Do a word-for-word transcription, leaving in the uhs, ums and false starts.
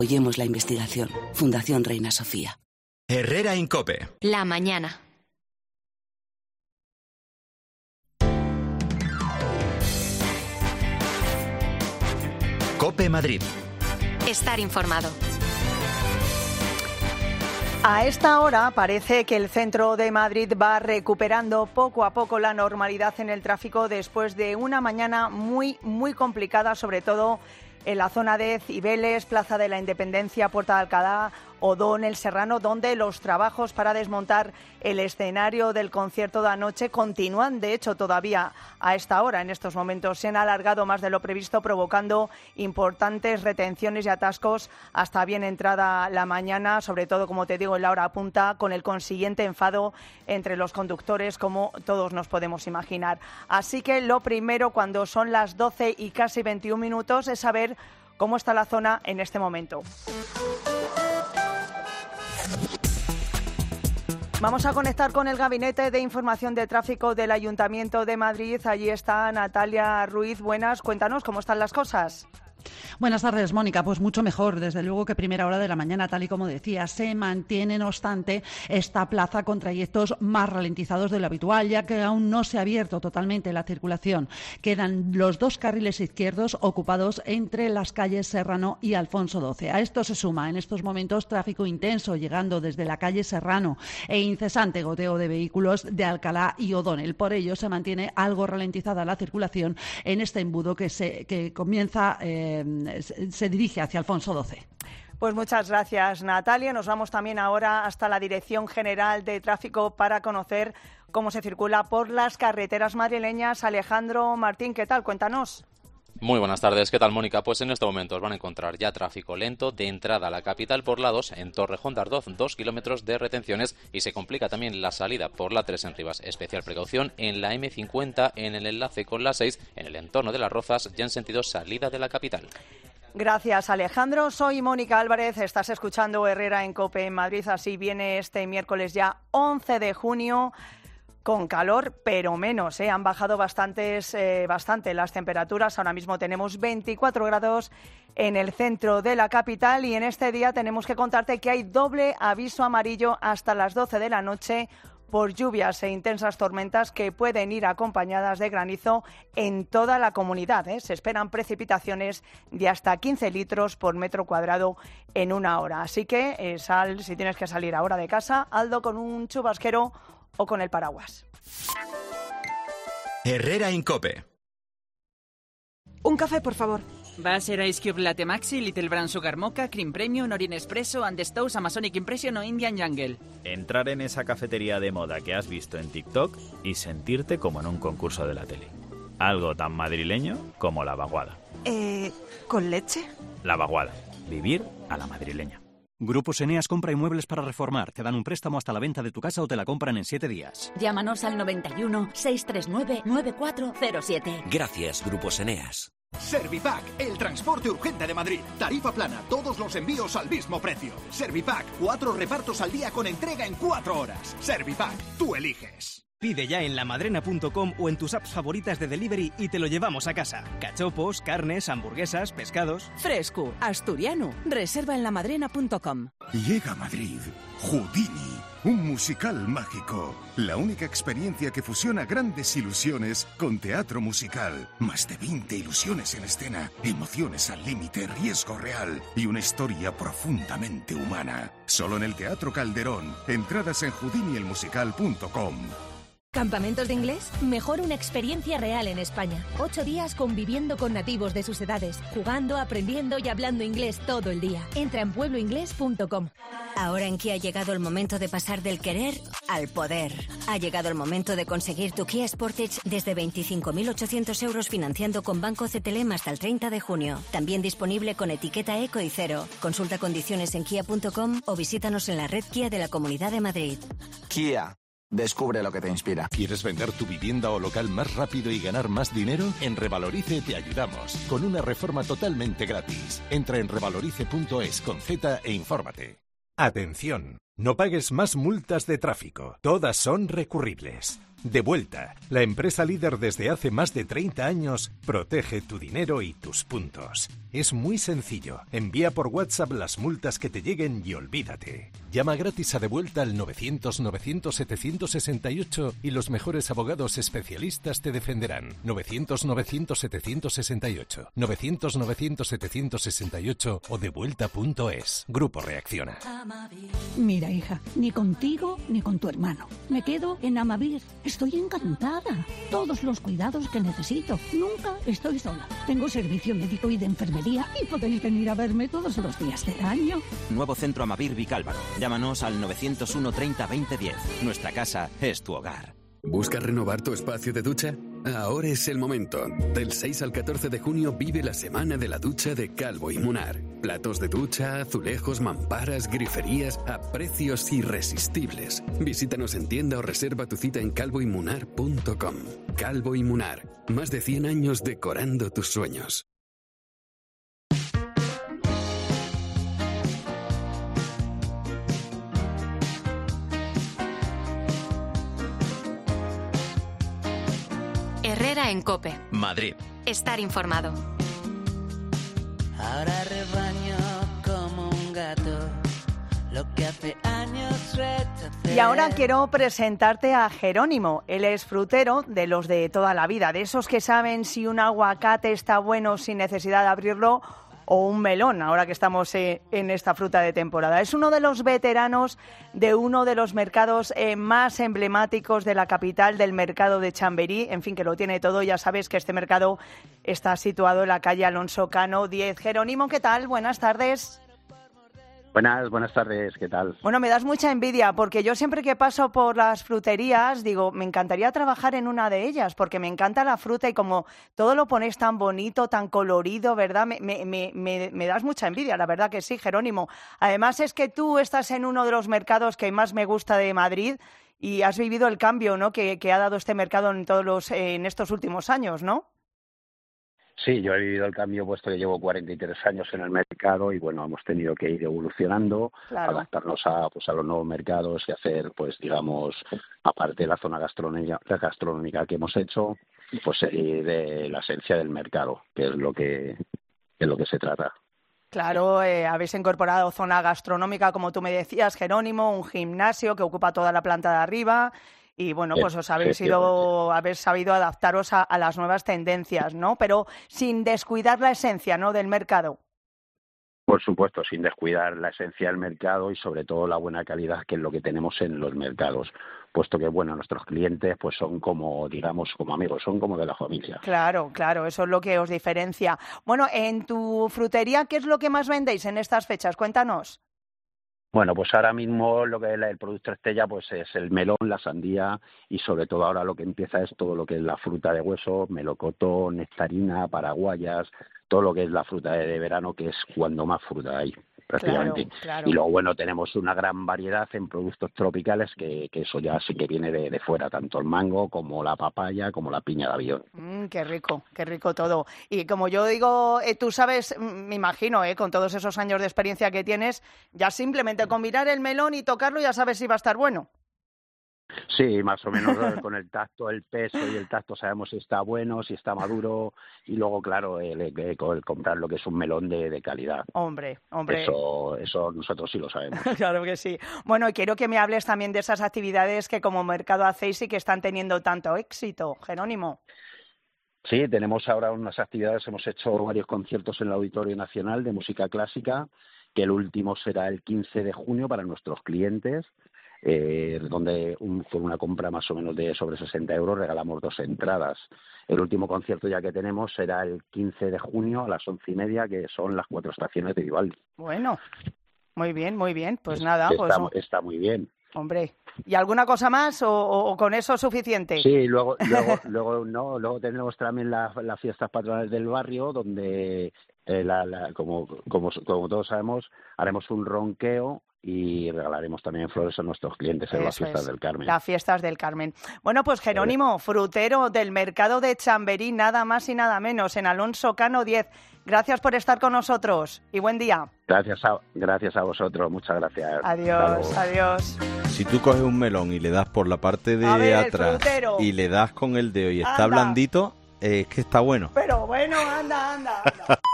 Apoyemos la investigación. Fundación Reina Sofía. Herrera en COPE. La mañana. COPE Madrid. Estar informado. A esta hora parece que el centro de Madrid va recuperando poco a poco la normalidad en el tráfico después de una mañana muy, muy complicada, sobre todo en la zona de Cibeles, Plaza de la Independencia, Puerta de Alcalá, Odón, El Serrano, donde los trabajos para desmontar el escenario del concierto de anoche continúan. De hecho, todavía a esta hora, en estos momentos, se han alargado más de lo previsto, provocando importantes retenciones y atascos hasta bien entrada la mañana, sobre todo, como te digo, en la hora punta, con el consiguiente enfado entre los conductores, como todos nos podemos imaginar. Así que lo primero, cuando son las doce y casi veintiún minutos, es saber cómo está la zona en este momento. Vamos a conectar con el Gabinete de Información de Tráfico del Ayuntamiento de Madrid. Allí está Natalia Ruiz. Buenas, cuéntanos cómo están las cosas. Buenas tardes, Mónica. Pues mucho mejor, desde luego, que primera hora de la mañana, tal y como decía. Se mantiene, no obstante, esta plaza con trayectos más ralentizados de lo habitual, ya que aún no se ha abierto totalmente la circulación. Quedan los dos carriles izquierdos ocupados entre las calles Serrano y Alfonso doce. A esto se suma en estos momentos tráfico intenso, llegando desde la calle Serrano, e incesante goteo de vehículos de Alcalá y O'Donnell. Por ello, se mantiene algo ralentizada la circulación en este embudo que, se, que comienza... Eh, se dirige hacia Alfonso doce. Pues muchas gracias, Natalia. Nos vamos también ahora hasta la Dirección General de Tráfico para conocer cómo se circula por las carreteras madrileñas. Alejandro Martín, ¿qué tal? Cuéntanos. Muy buenas tardes, ¿qué tal, Mónica? Pues en este momento os van a encontrar ya tráfico lento de entrada a la capital por la dos, en Torrejón de Ardoz, dos kilómetros de retenciones, y se complica también la salida por la tres en Rivas. Especial precaución en la eme cincuenta, en el enlace con la seis, en el entorno de Las Rozas, ya en sentido salida de la capital. Gracias, Alejandro. Soy Mónica Álvarez, estás escuchando Herrera en COPE en Madrid. Así viene este miércoles ya once de junio. Con calor, pero menos, ¿eh? Han bajado bastantes, eh, bastante las temperaturas. Ahora mismo tenemos veinticuatro grados en el centro de la capital y en este día tenemos que contarte que hay doble aviso amarillo hasta las doce de la noche por lluvias e intensas tormentas que pueden ir acompañadas de granizo en toda la comunidad, ¿eh? Se esperan precipitaciones de hasta quince litros por metro cuadrado en una hora. Así que eh, sal, si tienes que salir ahora de casa, hazlo con un chubasquero o con el paraguas. Herrera en COPE. Un café, por favor. Va a ser Ice Cube Latte Maxi, Little Brown Sugar Mocha, Cream Premium, Orient Espresso, And Stows, Amazonic Impression o Indian Jungle. Entrar en esa cafetería de moda que has visto en TikTok y sentirte como en un concurso de la tele. Algo tan madrileño como la vaguada. Eh, ¿con leche? La vaguada. Vivir a la madrileña. Grupos Eneas compra inmuebles para reformar. Te dan un préstamo hasta la venta de tu casa o te la compran en siete días. Llámanos al noventa y uno, seiscientos treinta y nueve, noventa y cuatro cero siete. Gracias, Grupos Eneas. Servipack, el transporte urgente de Madrid. Tarifa plana, todos los envíos al mismo precio. Servipack, cuatro repartos al día con entrega en cuatro horas. Servipack, tú eliges. Pide ya en lamadrena punto com o en tus apps favoritas de delivery y te lo llevamos a casa. Cachopos, carnes, hamburguesas, pescados. Fresco, asturiano. Reserva en lamadrena punto com. Llega a Madrid Houdini, un musical mágico. La única experiencia que fusiona grandes ilusiones con teatro musical. Más de veinte ilusiones en escena, emociones al límite, riesgo real y una historia profundamente humana. Solo en el Teatro Calderón. Entradas en houdini el musical punto com. ¿Campamentos de inglés? Mejor una experiencia real en España. Ocho días conviviendo con nativos de sus edades, jugando, aprendiendo y hablando inglés todo el día. Entra en pueblo inglés punto com. Ahora en Kia ha llegado el momento de pasar del querer al poder. Ha llegado el momento de conseguir tu Kia Sportage desde veinticinco mil ochocientos euros financiando con Banco C T L M hasta el treinta de junio. También disponible con etiqueta eco y cero. Consulta condiciones en kia punto com o visítanos en la red Kia de la Comunidad de Madrid. Kia. Descubre lo que te inspira. ¿Quieres vender tu vivienda o local más rápido y ganar más dinero? En Revalorice te ayudamos, con una reforma totalmente gratis. Entra en revalorice punto es con Z e infórmate. Atención, no pagues más multas de tráfico. Todas son recurribles. Devuelta, la empresa líder desde hace más de treinta años, protege tu dinero y tus puntos. Es muy sencillo. Envía por WhatsApp las multas que te lleguen y olvídate. Llama gratis a Devuelta al novecientos novecientos setecientos sesenta y ocho y los mejores abogados especialistas te defenderán. novecientos novecientos setecientos sesenta y ocho, novecientos novecientos setecientos sesenta y ocho o devuelta punto es. Grupo Reacciona. Mira, hija, ni contigo ni con tu hermano. Me quedo en Amavir. Estoy encantada. Todos los cuidados que necesito. Nunca estoy sola. Tengo servicio médico y de enfermería y podéis venir a verme todos los días del año. Nuevo centro Amavir Vicálvaro. Llámanos al novecientos uno treinta veinte diez. Nuestra casa es tu hogar. ¿Buscas renovar tu espacio de ducha? Ahora es el momento. Del seis al catorce de junio vive la Semana de la Ducha de Calvo y Munar. Platos de ducha, azulejos, mamparas, griferías a precios irresistibles. Visítanos en tienda o reserva tu cita en calvo y munar punto com. Calvo y Munar. Más de cien años decorando tus sueños. Herrera en COPE. Madrid. Estar informado. Ahora rebaño como un gato, lo que hace años rechacé. Y ahora quiero presentarte a Jerónimo. Él es frutero de los de toda la vida, de esos que saben si un aguacate está bueno sin necesidad de abrirlo o un melón, ahora que estamos eh, en esta fruta de temporada. Es uno de los veteranos de uno de los mercados eh, más emblemáticos de la capital, del mercado de Chamberí. En fin, que lo tiene todo. Ya sabes que este mercado está situado en la calle Alonso Cano diez. Jerónimo, ¿qué tal? Buenas tardes. Buenas, buenas tardes, ¿qué tal? Bueno, me das mucha envidia porque yo siempre que paso por las fruterías digo, me encantaría trabajar en una de ellas porque me encanta la fruta y como todo lo pones tan bonito, tan colorido, ¿verdad? Me, me, me, me, me das mucha envidia, la verdad que sí, Jerónimo. Además es que tú estás en uno de los mercados que más me gusta de Madrid y has vivido el cambio, ¿no?, que, que ha dado este mercado en, todos los, eh, en estos últimos años, ¿no? Sí, yo he vivido el cambio, puesto que llevo cuarenta y tres años en el mercado y bueno, hemos tenido que ir evolucionando, claro, adaptarnos a pues a los nuevos mercados y hacer, pues digamos, aparte de la zona gastronómica, la gastronómica que hemos hecho, pues seguir de la esencia del mercado, que es lo que es lo que se trata. Claro, eh, habéis incorporado zona gastronómica, como tú me decías, Jerónimo, un gimnasio que ocupa toda la planta de arriba. Y bueno, pues os habéis ido, habéis sabido adaptaros a, a las nuevas tendencias, ¿no? Pero sin descuidar la esencia, ¿no?, del mercado. Por supuesto, sin descuidar la esencia del mercado y sobre todo la buena calidad, que es lo que tenemos en los mercados, puesto que bueno, nuestros clientes pues son como, digamos, como amigos, son como de la familia. Claro, claro, eso es lo que os diferencia. Bueno, en tu frutería, ¿qué es lo que más vendéis en estas fechas? Cuéntanos. Bueno, pues ahora mismo lo que es el producto estrella pues es el melón, la sandía y sobre todo ahora lo que empieza es todo lo que es la fruta de hueso, melocotón, nectarina, paraguayas, todo lo que es la fruta de verano, que es cuando más fruta hay prácticamente. Claro, claro. Y luego, bueno, tenemos una gran variedad en productos tropicales que, que eso ya sí que viene de, de fuera, tanto el mango como la papaya, como la piña de avión. Mm, qué rico, qué rico todo. Y como yo digo, eh, tú sabes, me imagino, eh, con todos esos años de experiencia que tienes, ya simplemente combinar el melón y tocarlo ya sabes si va a estar bueno. Sí, más o menos con el tacto, el peso y el tacto sabemos si está bueno, si está maduro y luego, claro, el, el, el comprar lo que es un melón de, de calidad. Hombre, hombre. Eso, eso nosotros sí lo sabemos. Claro que sí. Bueno, y quiero que me hables también de esas actividades que como mercado hacéis y que están teniendo tanto éxito, Jerónimo. Sí, tenemos ahora unas actividades, hemos hecho varios conciertos en el Auditorio Nacional de música clásica, que el último será el quince de junio para nuestros clientes. Eh, donde un, por una compra más o menos de sobre sesenta euros regalamos dos entradas. El último concierto ya que tenemos será el quince de junio a las once y media, que son las cuatro estaciones de Vivaldi. Bueno, muy bien, muy bien. Pues nada, está, pues está muy bien. Hombre, ¿y alguna cosa más o, o, o con eso es suficiente? Sí, luego luego luego no, luego tenemos también las, las fiestas patronales del barrio, donde eh, la, la, como, como como todos sabemos haremos un ronqueo y regalaremos también flores a nuestros clientes en Eso las fiestas es, del Carmen. Las fiestas del Carmen. Bueno, pues Jerónimo, frutero del mercado de Chamberí, nada más y nada menos, en Alonso Cano diez. Gracias por estar con nosotros y buen día. Gracias a, gracias a vosotros, muchas gracias. Adiós, adiós. Sí. Si tú coges un melón y le das por la parte de A ver, el atrás frutero. y le das con el dedo y está Anda. blandito, eh, es que está bueno. Pero bueno, anda, anda, anda.